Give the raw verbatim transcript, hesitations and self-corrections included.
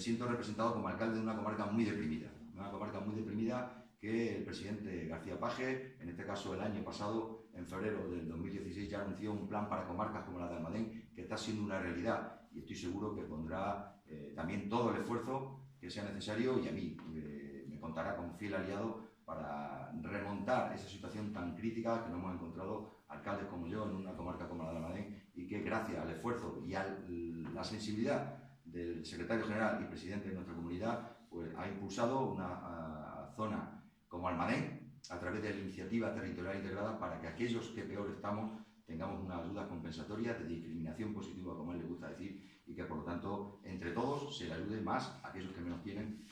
siento representado como alcalde de una comarca muy deprimida, una comarca muy deprimida que el presidente García Page, en este caso el año pasado, en febrero del dos mil dieciséis, ya anunció un plan para comarcas como la de Almadén, que está siendo una realidad, y estoy seguro que pondrá eh, también todo el esfuerzo que sea necesario, y a mí eh, me contará como fiel aliado para remontar esa situación tan crítica que nos hemos encontrado alcaldes como yo en una comarca como la de Almadén, y que gracias al esfuerzo y a la sensibilidad del secretario general y presidente de nuestra comunidad, pues ha impulsado una a, a zona como Almadén, a través de la iniciativa territorial integrada, para que aquellos que peor estamos tengamos unas ayudas compensatorias de discriminación positiva, como a él le gusta decir, y que por lo tanto entre todos se le ayude más a aquellos que menos tienen